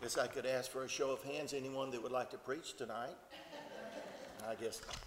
Guess I could ask for a show of hands, anyone that would like to preach tonight. I guess not.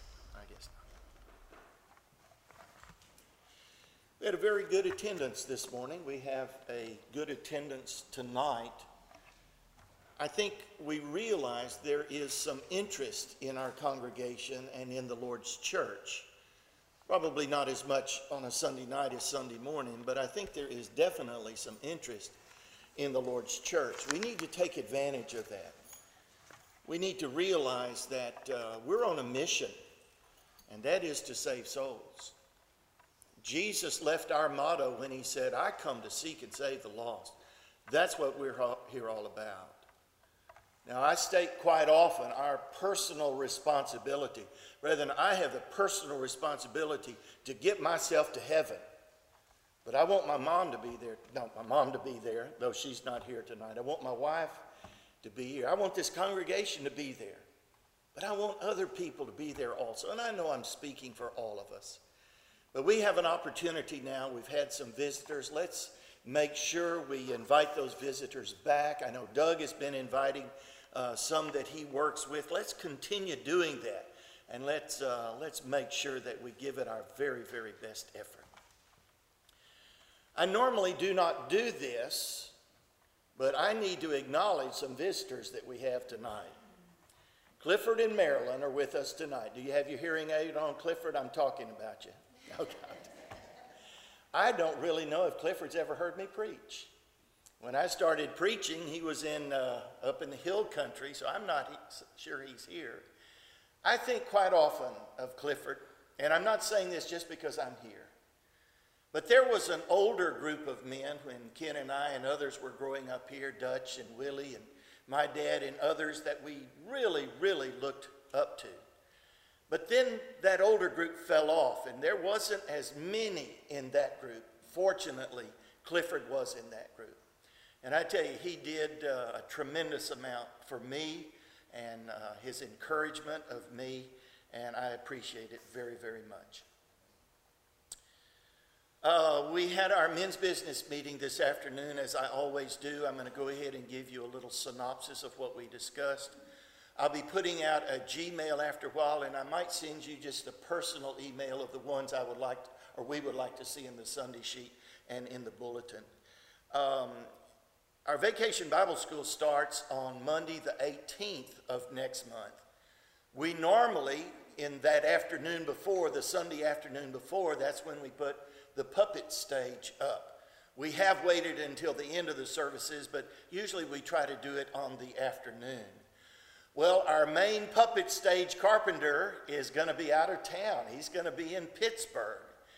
We had a very good attendance this morning. We have a good attendance tonight. I think we realize there is some interest in our congregation and in the Lord's church. Probably not as much on a Sunday night as Sunday morning, but I think there is definitely some interest in the Lord's church. We need to take advantage of that. We need to realize that we're on a mission, and that is to save souls. Jesus left our motto when he said, "I come to seek and save the lost." That's what we're here all about. Now, I state quite often our personal responsibility. Brethren, I have the personal responsibility to get myself to heaven. But I want my mom to be there. No, my mom to be there, though she's not here tonight. I want my wife to be here. I want this congregation to be there. But I want other people to be there also. And I know I'm speaking for all of us. But we have an opportunity now. We've had some visitors. Let's make sure we invite those visitors back. I know Doug has been inviting some that he works with. Let's continue doing that. And let's make sure that we give it our very, very best effort. I normally do not do this, but I need to acknowledge some visitors that we have tonight. Clifford and Marilyn are with us tonight. Do you have your hearing aid on, Clifford? I'm talking about you. Okay. I don't really know if Clifford's ever heard me preach. When I started preaching, he was up in the hill country, so I'm not sure he's here. I think quite often of Clifford, and I'm not saying this just because I'm here, but there was an older group of men when Ken and I and others were growing up here, Dutch and Willie and my dad and others, that we really, really looked up to. But then that older group fell off, and there wasn't as many in that group. Fortunately, Clifford was in that group. And I tell you, he did a tremendous amount for me and his encouragement of me, and I appreciate it very, very much. We had our men's business meeting this afternoon, as I always do. I'm going to go ahead and give you a little synopsis of what we discussed. I'll be putting out a Gmail after a while, and I might send you just a personal email of the ones I would like to, or we would like to see in the Sunday sheet and in the bulletin. Our Vacation Bible School starts on Monday the 18th of next month. We normally, in that afternoon before, the Sunday afternoon before, that's when we put the puppet stage up. We have waited until the end of the services, but usually we try to do it on the afternoon. Well, our main puppet stage carpenter is going to be out of town. He's going to be in Pittsburgh.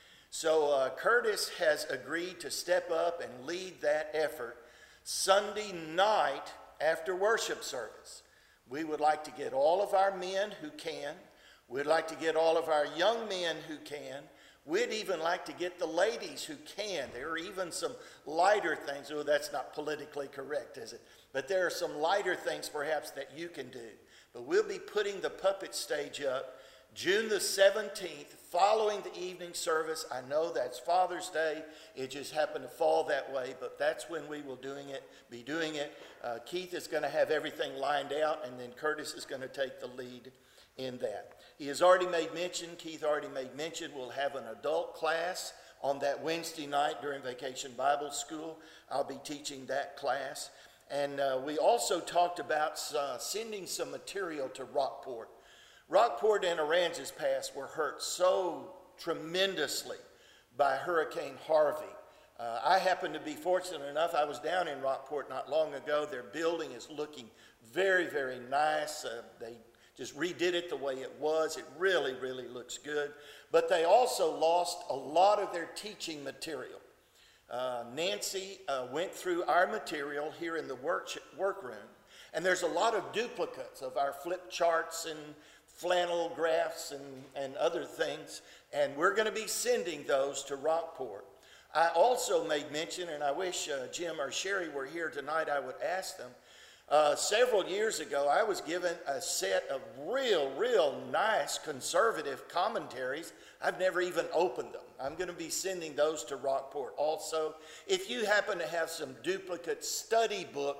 So Curtis has agreed to step up and lead that effort Sunday night after worship service. We would like to get all of our men who can. We'd like to get all of our young men who can. We'd even like to get the ladies who can. There are even some lighter things. Oh, that's not politically correct, is it? But there are some lighter things perhaps that you can do. But we'll be putting the puppet stage up June the 17th, following the evening service. I know that's Father's Day. It just happened to fall that way, but that's when we will be doing it. Keith is going to have everything lined out, and then Curtis is going to take the lead in that. He has already made mention, Keith already made mention, we'll have an adult class on that Wednesday night during Vacation Bible School. I'll be teaching that class. And we also talked about sending some material to Rockport. Rockport and Aransas Pass were hurt so tremendously by Hurricane Harvey. I happened to be fortunate enough, I was down in Rockport not long ago. Their building is looking very, very nice. They just redid it the way it was. It really, really looks good. But they also lost a lot of their teaching material. Nancy went through our material here in the workroom, and there's a lot of duplicates of our flip charts and flannel graphs and other things, and we're going to be sending those to Rockport. I also made mention, and I wish Jim or Sherry were here tonight, I would ask them. Several years ago, I was given a set of real nice conservative commentaries. I've never even opened them. I'm going to be sending those to Rockport also. If you happen to have some duplicate study books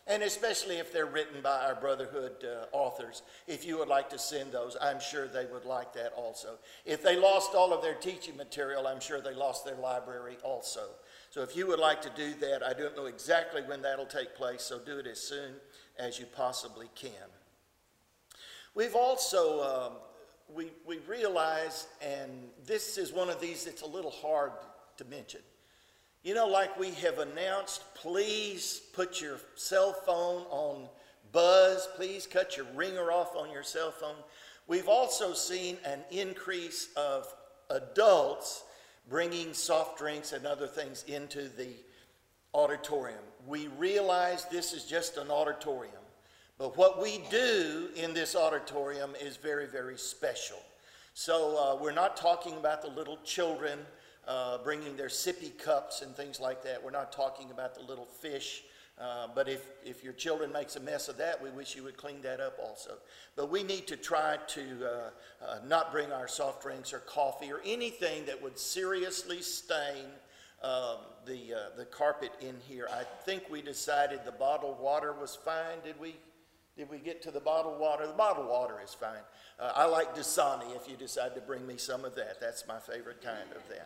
And especially if they're written by our Brotherhood authors. If you would like to send those, I'm sure they would like that also. If they lost all of their teaching material, I'm sure they lost their library also. So if you would like to do that, I don't know exactly when that'll take place, so do it as soon as you possibly can. We've also, we realize, and this is one of these that's a little hard to mention. You know, like we have announced, please put your cell phone on buzz. Please cut your ringer off on your cell phone. We've also seen an increase of adults bringing soft drinks and other things into the auditorium. We realize this is just an auditorium, but what we do in this auditorium is very, very special. So we're not talking about the little children bringing their sippy cups and things like that. We're not talking about the little fish. But if your children makes a mess of that, we wish you would clean that up also. But we need to try to not bring our soft drinks or coffee or anything that would seriously stain the carpet in here. I think we decided the bottled water was fine. Did we get to the bottled water? The bottled water is fine. I like Dasani if you decide to bring me some of that. That's my favorite kind of that.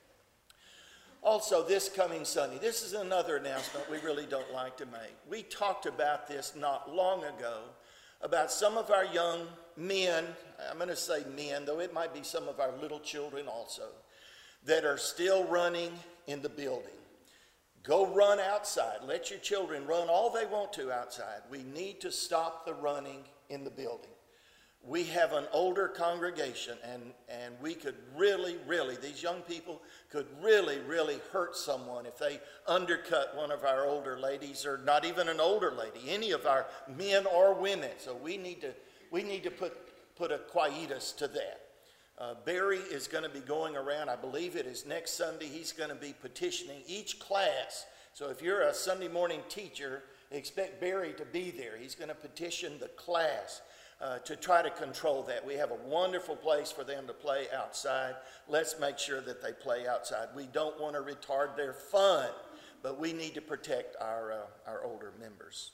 Also, this coming Sunday, this is another announcement we really don't like to make. We talked about this not long ago, about some of our young men, I'm going to say men, though it might be some of our little children also, that are still running in the building. Go run outside. Let your children run all they want to outside. We need to stop the running in the building. We have an older congregation, and we could really, these young people could really hurt someone if they undercut one of our older ladies, or not even an older lady, any of our men or women. So we need to put a quietus to that. Barry is going to be going around, I believe it is next Sunday, he's going to be petitioning each class. So if you're a Sunday morning teacher, expect Barry to be there. He's going to petition the class to try to control that. We have a wonderful place for them to play outside. Let's make sure that they play outside. We don't want to retard their fun, but we need to protect our older members.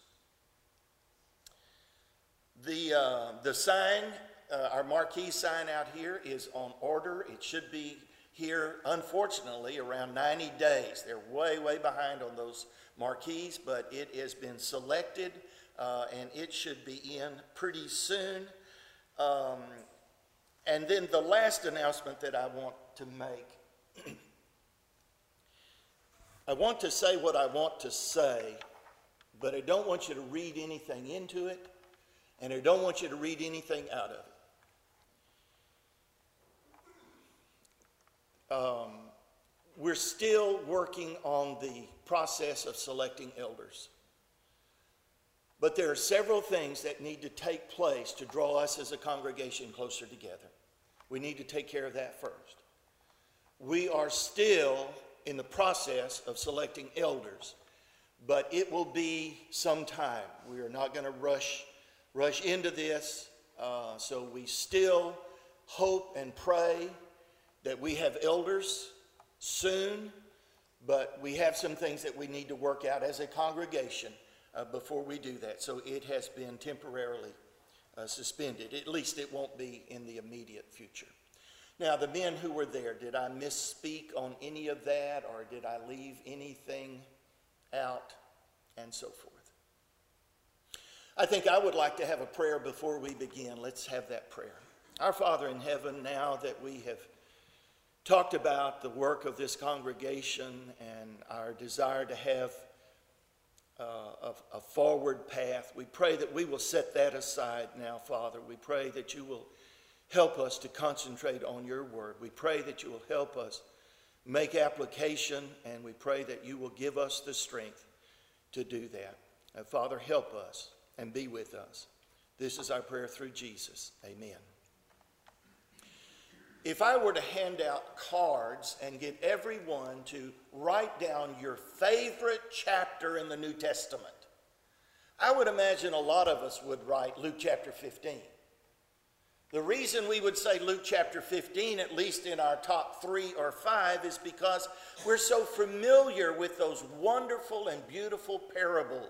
The sign, our marquee sign out here is on order. It should be here, unfortunately, around 90 days. They're way behind on those marquees, but it has been selected. And it should be in pretty soon. And then the last announcement that I want to make, I want to say what I want to say, but I don't want you to read anything into it, and I don't want you to read anything out of it. We're still working on the process of selecting elders. But there are several things that need to take place to draw us as a congregation closer together. We need to take care of that first. We are still in the process of selecting elders, but it will be some time. We are not going to rush into this, so we still hope and pray that we have elders soon, but we have some things that we need to work out as a congregation before we do that. So it has been temporarily suspended. At least it won't be in the immediate future. Now, the men who were there, did I misspeak on any of that, or did I leave anything out, and so forth? I think I would like to have a prayer before we begin. Let's have that prayer. Our Father in heaven, now that we have talked about the work of this congregation and our desire to have a forward path, we pray that we will set that aside now, Father. We pray that you will help us to concentrate on your word. We pray that you will help us make application, and we pray that you will give us the strength to do that. And Father, help us and be with us. This is our prayer through Jesus. Amen. If I were to hand out cards and get everyone to write down your favorite chapter in the New Testament, I would imagine a lot of us would write Luke chapter 15. The reason we would say Luke chapter 15, at least in our top 3 or 5, is because we're so familiar with those wonderful and beautiful parables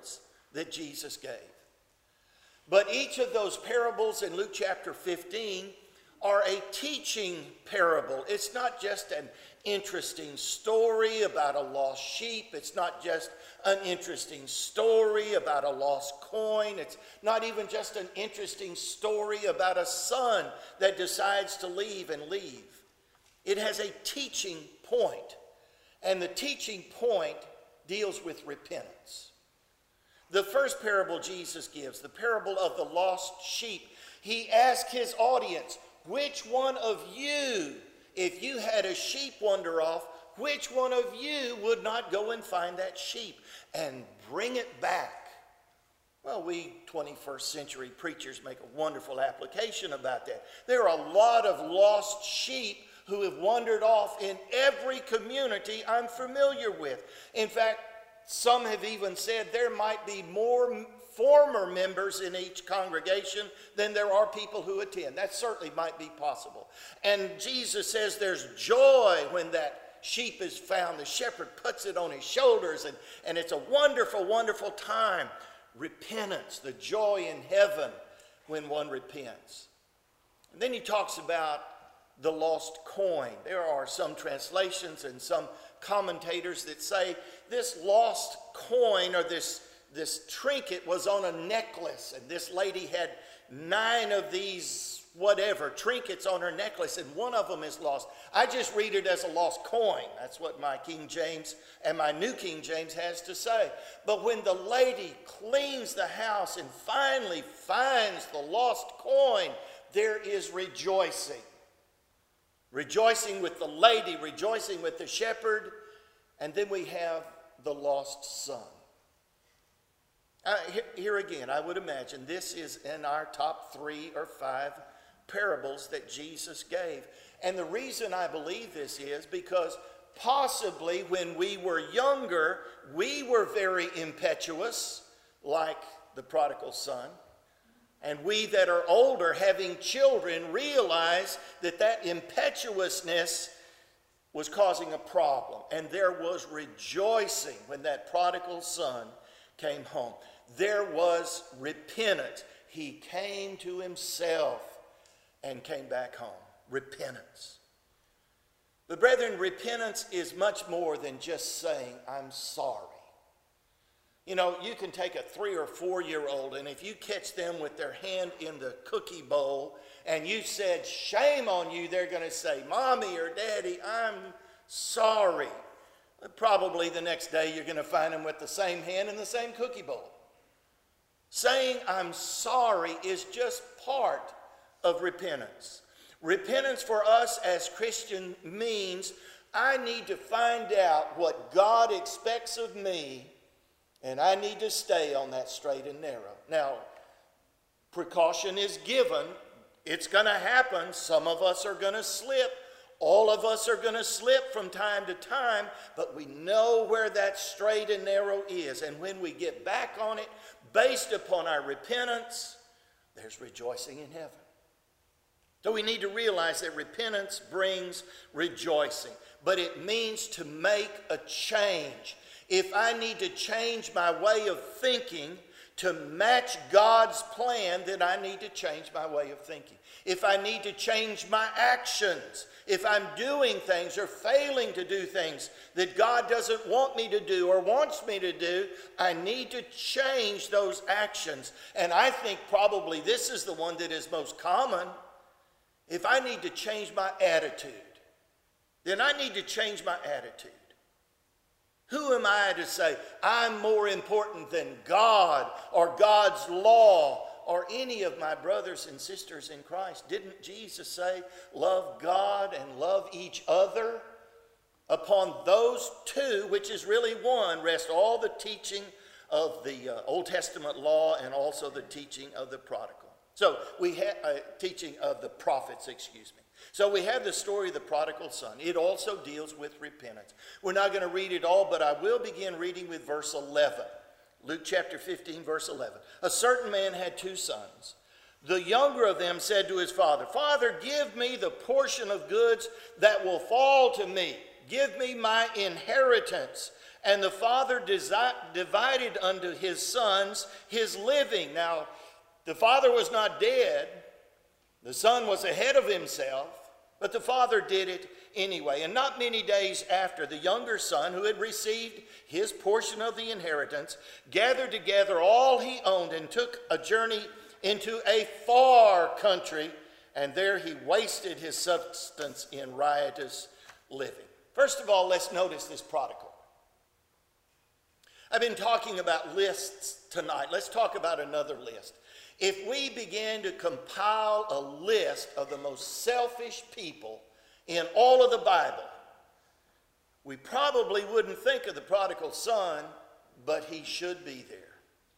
that Jesus gave. But each of those parables in Luke chapter 15 are a teaching parable. It's not just an interesting story about a lost sheep. It's not just an interesting story about a lost coin. It's not even just an interesting story about a son that decides to leave and leave. It has a teaching point, and the teaching point deals with repentance. The first parable Jesus gives, the parable of the lost sheep, he asked his audience, which one of you, if you had a sheep wander off, which one of you would not go and find that sheep and bring it back? Well, we 21st century preachers make a wonderful application about that. There are a lot of lost sheep who have wandered off in every community I'm familiar with. In fact, some have even said there might be more former members in each congregation than there are people who attend. That certainly might be possible. And Jesus says there's joy when that sheep is found. The shepherd puts it on his shoulders, and it's a wonderful, wonderful time. Repentance, the joy in heaven when one repents. And then he talks about the lost coin. There are some translations and some commentators that say this lost coin or this trinket was on a necklace, and this lady had 9 of these whatever trinkets on her necklace, and one of them is lost. I just read it as a lost coin. That's what my King James and my New King James has to say. But when the lady cleans the house and finally finds the lost coin, there is rejoicing. Rejoicing with the lady, rejoicing with the shepherd, and then we have the lost son. Here again, I would imagine this is in our top 3 or 5 parables that Jesus gave. And the reason I believe this is because possibly when we were younger, we were very impetuous, like the prodigal son. And we that are older, having children, realize that that impetuousness was causing a problem. And there was rejoicing when that prodigal son came home. There was repentance. He came to himself and came back home. Repentance. But brethren, repentance is much more than just saying, I'm sorry. You know, you can take a 3 or 4-year-old, and if you catch them with their hand in the cookie bowl and you said, shame on you, they're going to say, Mommy or Daddy, I'm sorry. Probably the next day you're going to find them with the same hand in the same cookie bowl. Saying I'm sorry is just part of repentance. Repentance for us as Christians means I need to find out what God expects of me, and I need to stay on that straight and narrow. Now, precaution is given. It's going to happen. Some of us are going to slip. All of us are going to slip from time to time, but we know where that straight and narrow is. And when we get back on it, based upon our repentance, there's rejoicing in heaven. So we need to realize that repentance brings rejoicing, but it means to make a change. If I need to change my way of thinking to match God's plan, then I need to change my way of thinking. If I need to change my actions, if I'm doing things or failing to do things that God doesn't want me to do or wants me to do, I need to change those actions. And I think probably this is the one that is most common. If I need to change my attitude, then I need to change my attitude. Who am I to say I'm more important than God or God's law or any of my brothers and sisters in Christ? Didn't Jesus say, love God and love each other? Upon those two, which is really one, rest all the teaching of the Old Testament law and also the teaching of the prodigal. So we have teaching of the prophets, excuse me. So we have the story of the prodigal son. It also deals with repentance. We're not going to read it all, but I will begin reading with verse 11. Luke chapter 15, verse 11. A certain man had 2 sons. The younger of them said to his father, Father, give me the portion of goods that will fall to me. Give me my inheritance. And the father divided unto his sons his living. Now, the father was not dead. The son was ahead of himself, but the father did it anyway. And not many days after, the younger son, who had received his portion of the inheritance, gathered together all he owned and took a journey into a far country, and there he wasted his substance in riotous living. First of all, let's notice this prodigal. I've been talking about lists tonight. Let's talk about another list. If we began to compile a list of the most selfish people in all of the Bible, we probably wouldn't think of the prodigal son, but he should be there.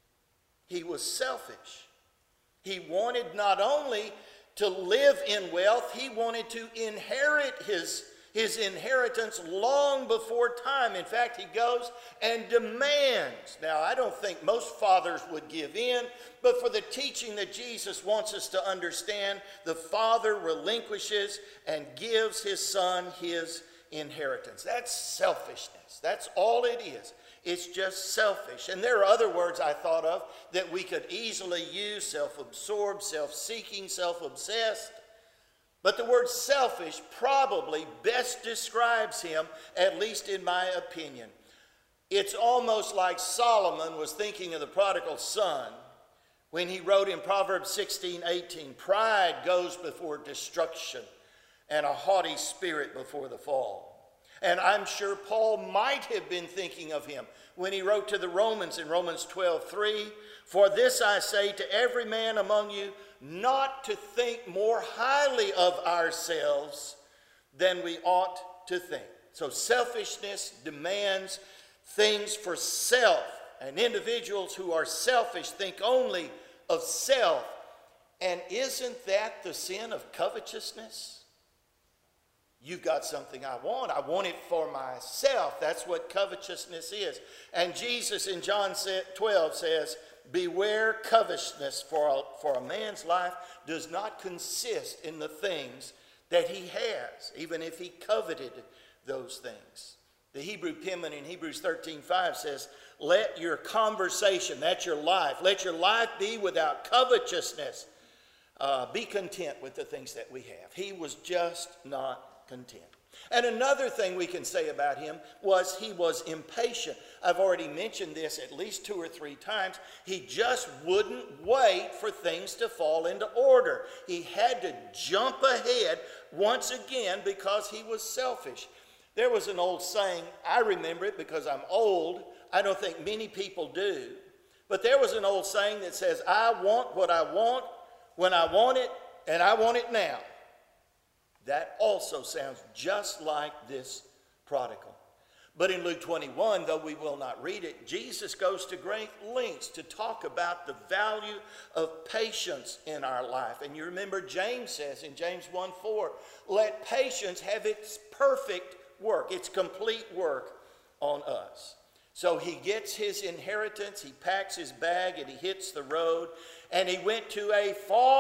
He was selfish. He wanted not only to live in wealth, he wanted to inherit his inheritance long before time. In fact, he goes and demands. Now, I don't think most fathers would give in, but for the teaching that Jesus wants us to understand, the father relinquishes and gives his son his inheritance. That's selfishness. That's all it is. It's just selfish. And there are other words I thought of that we could easily use: self-absorbed, self-seeking, self-obsessed. But the word selfish probably best describes him, at least in my opinion. It's almost like Solomon was thinking of the prodigal son when he wrote in Proverbs 16:18, "Pride goes before destruction, and a haughty spirit before the fall." And I'm sure Paul might have been thinking of him when he wrote to the Romans in Romans 12:3, "For this I say to every man among you, not to think more highly of ourselves than we ought to think." So selfishness demands things for self. And individuals who are selfish think only of self. And isn't that the sin of covetousness? You've got something I want it for myself. That's what covetousness is. And Jesus in John 12 says, "Beware covetousness, for a man's life does not consist in the things that he has, even if he coveted those things." The Hebrew penman in Hebrews 13:5 says, "Let your conversation," that's your life, "let your life be without covetousness. Be content with the things that we have." He was just not content. And another thing we can say about him was he was impatient. I've already mentioned this at least 2 or 3 times. He just wouldn't wait for things to fall into order. He had to jump ahead once again because he was selfish. There was an old saying, I remember it because I'm old. I don't think many people do. But there was an old saying that says, "I want what I want when I want it, and I want it now." That also sounds just like this prodigal. But in Luke 21, though we will not read it, Jesus goes to great lengths to talk about the value of patience in our life. And you remember James says in James 1:4, "Let patience have its perfect work," its complete work on us. So he gets his inheritance, he packs his bag, and he hits the road. And he went to a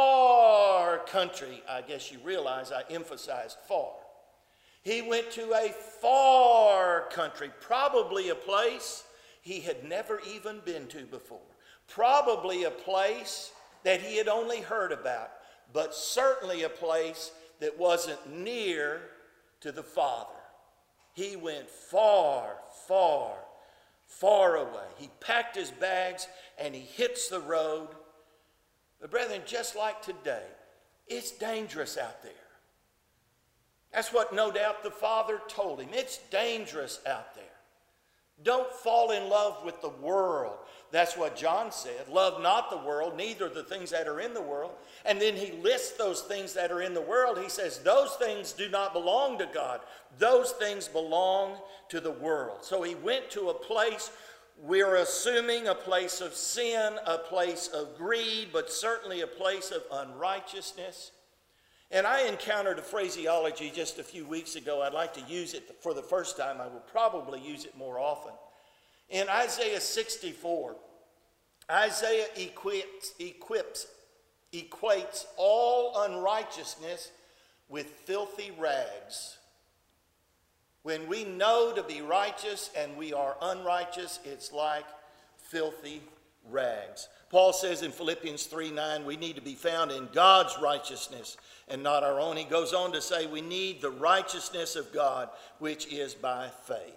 far country. I guess you realize I emphasized far. He went to a far country, probably a place he had never even been to before. Probably a place that he had only heard about, but certainly a place that wasn't near to the Father. He went far, far, far away. He packed his bags and he hits the road. But brethren, just like today, it's dangerous out there. That's what no doubt the Father told him. It's dangerous out there. Don't fall in love with the world. That's what John said. Love not the world, neither the things that are in the world. And then he lists those things that are in the world. He says those things do not belong to God. Those things belong to the world. So he went to a place, we're assuming a place of sin, a place of greed, but certainly a place of unrighteousness. And I encountered a phraseology just a few weeks ago. I'd like to use it for the first time. I will probably use it more often. In Isaiah 64, Isaiah equates all unrighteousness with filthy rags. When we know to be righteous and we are unrighteous, it's like filthy rags. Paul says in Philippians 3:9, we need to be found in God's righteousness and not our own. He goes on to say we need the righteousness of God, which is by faith.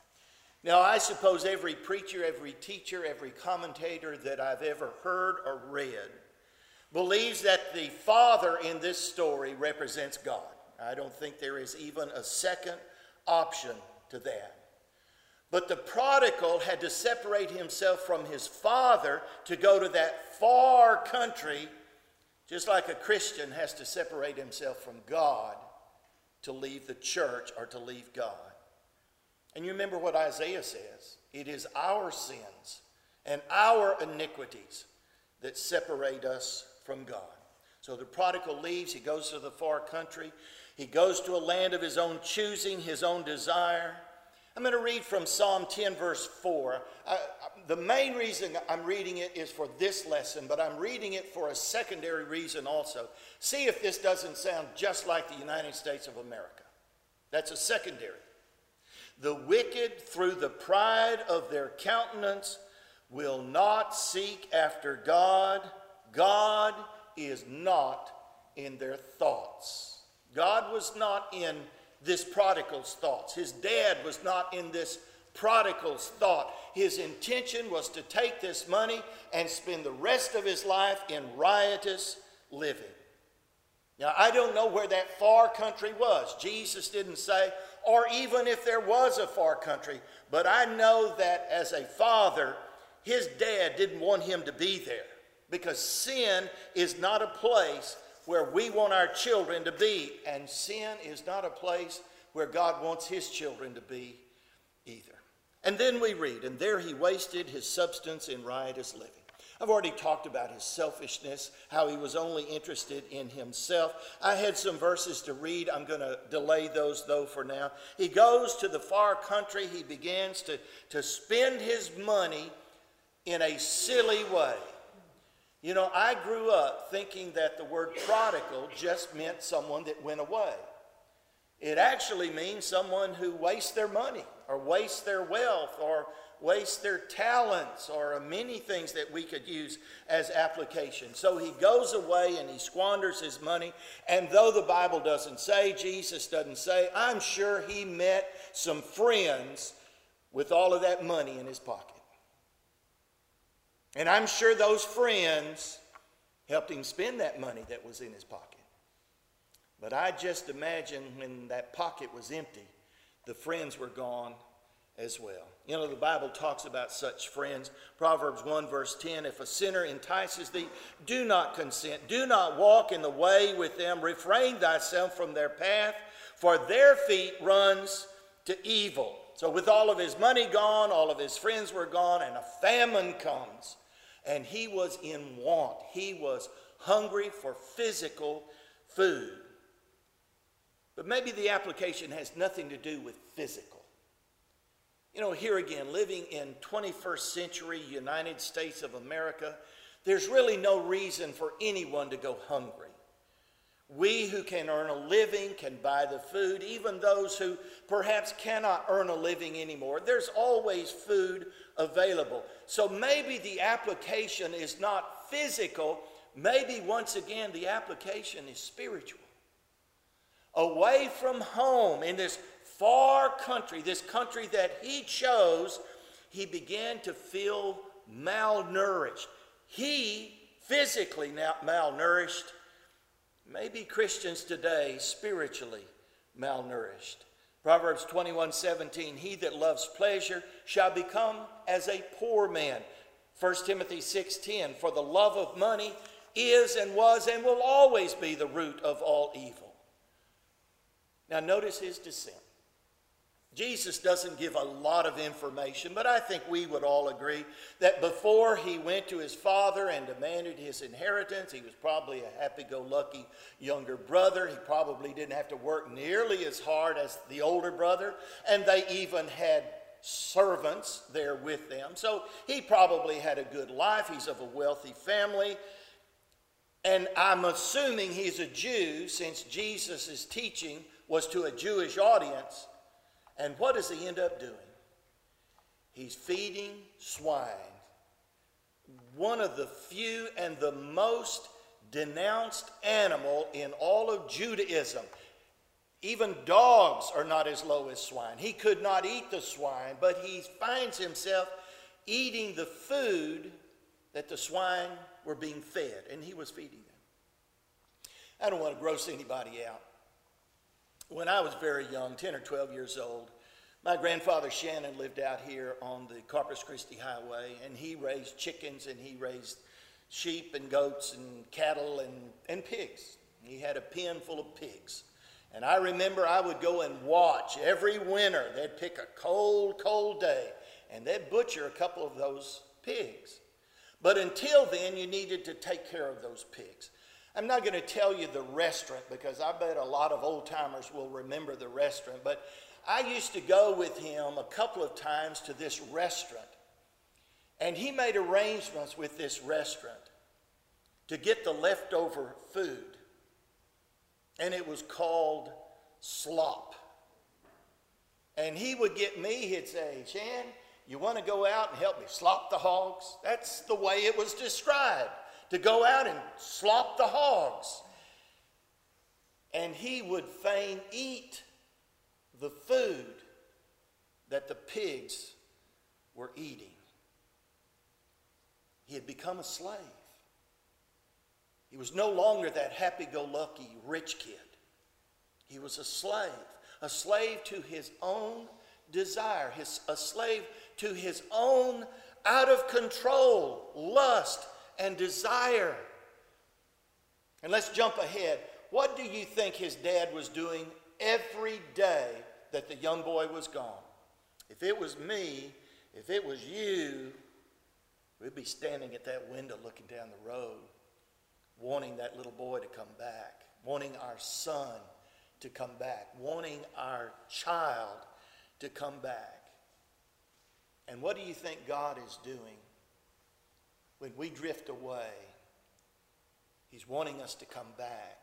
Now, I suppose every preacher, every teacher, every commentator that I've ever heard or read believes that the Father in this story represents God. I don't think there is even a second option to that. But the prodigal had to separate himself from his father to go to that far country, just like a Christian has to separate himself from God to leave the church or to leave God. And you remember what Isaiah says. It is our sins and our iniquities that separate us from God. So the prodigal leaves. He goes to the far country. He goes to a land of his own choosing, his own desire. I'm going to read from Psalm 10, verse 4. The main reason I'm reading it is for this lesson, but I'm reading it for a secondary reason also. See if this doesn't sound just like the United States of America. That's a secondary. The wicked, through the pride of their countenance, will not seek after God. God is not in their thoughts. God was not in this prodigal's thoughts. His dad was not in this prodigal's thought. His intention was to take this money and spend the rest of his life in riotous living. Now, I don't know where that far country was. Jesus didn't say, or even if there was a far country. But I know that as a father, his dad didn't want him to be there. Because sin is not a place where we want our children to be. And sin is not a place where God wants his children to be either. And then we read, and there he wasted his substance in riotous living. I've already talked about his selfishness, how he was only interested in himself. I had some verses to read. I'm going to delay those, though, for now. He goes to the far country. He begins to spend his money in a silly way. You know, I grew up thinking that the word prodigal just meant someone that went away. It actually means someone who wastes their money or wastes their wealth or wastes their talents or many things that we could use as application. So he goes away and he squanders his money. And though the Bible doesn't say, Jesus doesn't say, I'm sure he met some friends with all of that money in his pocket. And I'm sure those friends helped him spend that money that was in his pocket. But I just imagine when that pocket was empty, the friends were gone as well. You know, the Bible talks about such friends. Proverbs 1 verse 10, if a sinner entices thee, do not consent. Do not walk in the way with them. Refrain thyself from their path, for their feet runs to evil. So with all of his money gone, all of his friends were gone, and a famine comes. And he was in want. He was hungry for physical food. But maybe the application has nothing to do with physical. You know, here again, living in 21st century United States of America, there's really no reason for anyone to go hungry. We who can earn a living can buy the food. Even those who perhaps cannot earn a living anymore, there's always food available. So maybe the application is not physical. Maybe once again the application is spiritual. Away from home in this far country, this country that he chose, he began to feel malnourished. He physically now malnourished. Maybe Christians today spiritually malnourished. Proverbs 21:17, he that loves pleasure shall become as a poor man. 1 Timothy 6:10, for the love of money is and was and will always be the root of all evil. Now notice his descent. Jesus doesn't give a lot of information, but I think we would all agree that before he went to his father and demanded his inheritance, he was probably a happy-go-lucky younger brother. He probably didn't have to work nearly as hard as the older brother, and they even had servants there with them. So he probably had a good life. He's of a wealthy family. And I'm assuming he's a Jew, since Jesus' teaching was to a Jewish audience. And what does he end up doing? He's feeding swine. One of the few and the most denounced animal in all of Judaism. Even dogs are not as low as swine. He could not eat the swine, but he finds himself eating the food that the swine were being fed, and he was feeding them. I don't want to gross anybody out. When I was very young, 10 or 12 years old, my grandfather Shannon lived out here on the Corpus Christi Highway, and he raised chickens, and he raised sheep and goats and cattle and pigs. He had a pen full of pigs. And I remember I would go and watch every winter. They'd pick a cold, cold day, and they'd butcher a couple of those pigs. But until then, you needed to take care of those pigs. I'm not going to tell you the restaurant, because I bet a lot of old-timers will remember the restaurant, but I used to go with him a couple of times to this restaurant, and he made arrangements with this restaurant to get the leftover food, and it was called slop. And he would get me, he'd say, Shan, you want to go out and help me slop the hogs? That's the way it was described, to go out and slop the hogs. And he would fain eat the food that the pigs were eating. He had become a slave. He was no longer that happy-go-lucky rich kid. He was a slave to his own desire, a slave to his own out-of-control lust and desire. And let's jump ahead. What do you think his dad was doing every day that the young boy was gone? If it was me, if it was you, we'd be standing at that window looking down the road, wanting that little boy to come back, wanting our son to come back, wanting our child to come back. And what do you think God is doing when we drift away? He's wanting us to come back.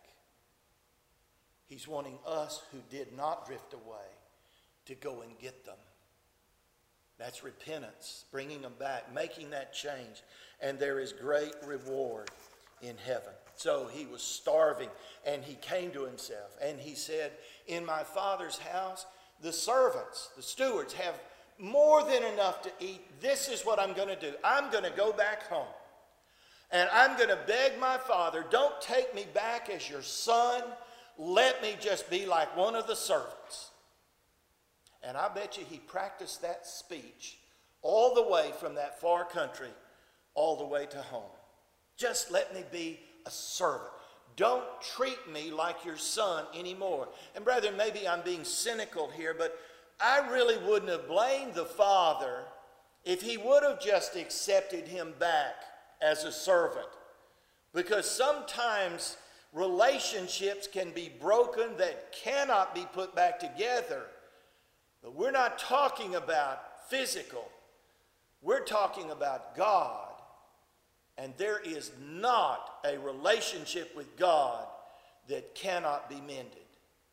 He's wanting us who did not drift away to go and get them. That's repentance, bringing them back, making that change. And there is great reward in heaven. So he was starving, and he came to himself, and he said, in my Father's house, the servants, the stewards, have more than enough to eat. This is what I'm going to do. I'm going to go back home, and I'm going to beg my Father, don't take me back as your son. Let me just be like one of the servants. And I bet you he practiced that speech all the way from that far country all the way to home. Just let me be a servant. Don't treat me like your son anymore. And brethren, maybe I'm being cynical here, but I really wouldn't have blamed the father if he would have just accepted him back as a servant. Because sometimes relationships can be broken that cannot be put back together. But we're not talking about physical. We're talking about God. And there is not a relationship with God that cannot be mended.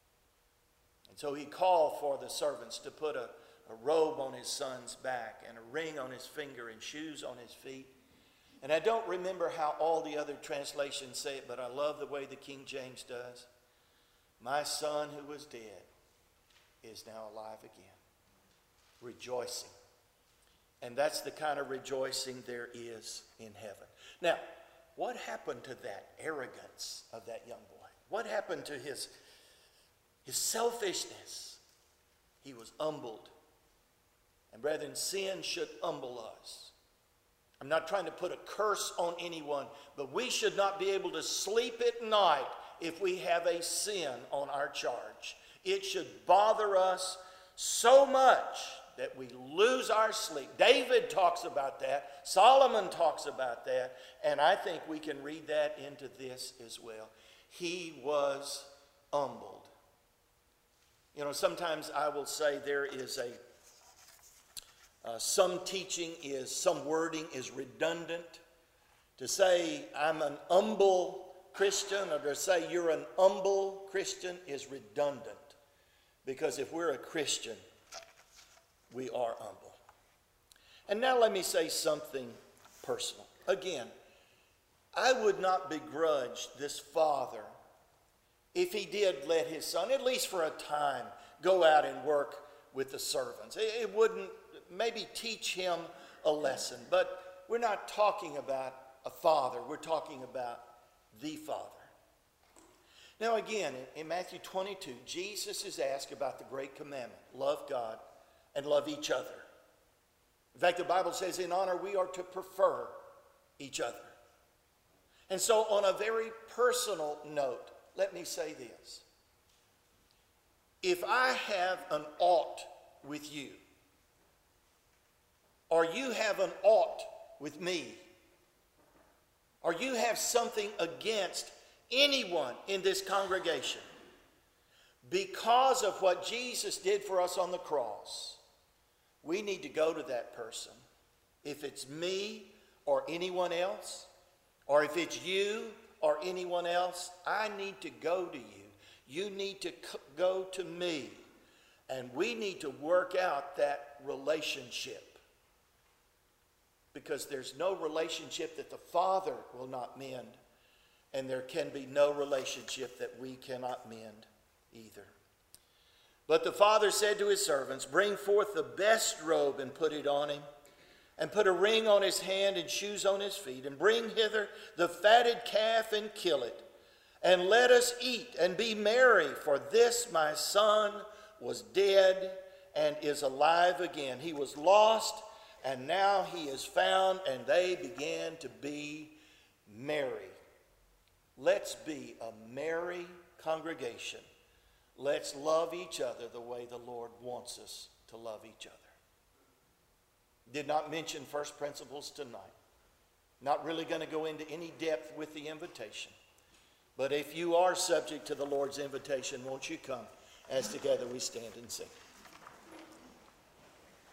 And so he called for the servants to put a robe on his son's back and a ring on his finger and shoes on his feet. And I don't remember how all the other translations say it, but I love the way the King James does. My son who was dead is now alive again. Rejoicing. And that's the kind of rejoicing there is in heaven. Now, what happened to that arrogance of that young boy? What happened to his selfishness? He was humbled. And brethren, sin should humble us. I'm not trying to put a curse on anyone, but we should not be able to sleep at night if we have a sin on our charge. It should bother us so much that we lose our sleep. David talks about that. Solomon talks about that. And I think we can read that into this as well. He was humbled. You know, sometimes I will say there is some teaching is, some wording is redundant. To say I'm an humble Christian or to say you're an humble Christian is redundant. Because if we're a Christian, we are humble. And now let me say something personal. Again, I would not begrudge this father if he did let his son, at least for a time, go out and work with the servants. It wouldn't maybe teach him a lesson, but we're not talking about a father. We're talking about the Father. Now again, in Matthew 22, Jesus is asked about the great commandment, love God and love each other. In fact, the Bible says in honor we are to prefer each other. And so on a very personal note, let me say this. If I have an ought with you, or you have an ought with me, or you have something against anyone in this congregation, because of what Jesus did for us on the cross, we need to go to that person. If it's me or anyone else, or if it's you or anyone else, I need to go to you. You need to go to me. And we need to work out that relationship. Because there's no relationship that the Father will not mend. And there can be no relationship that we cannot mend either. But the father said to his servants, bring forth the best robe and put it on him, and put a ring on his hand and shoes on his feet, and bring hither the fatted calf and kill it, and let us eat and be merry, for this my son was dead and is alive again. He was lost, and now he is found, and they began to be merry. Let's be a merry congregation. Let's love each other the way the Lord wants us to love each other. Did not mention first principles tonight. Not really going to go into any depth with the invitation. But if you are subject to the Lord's invitation, won't you come as together we stand and sing.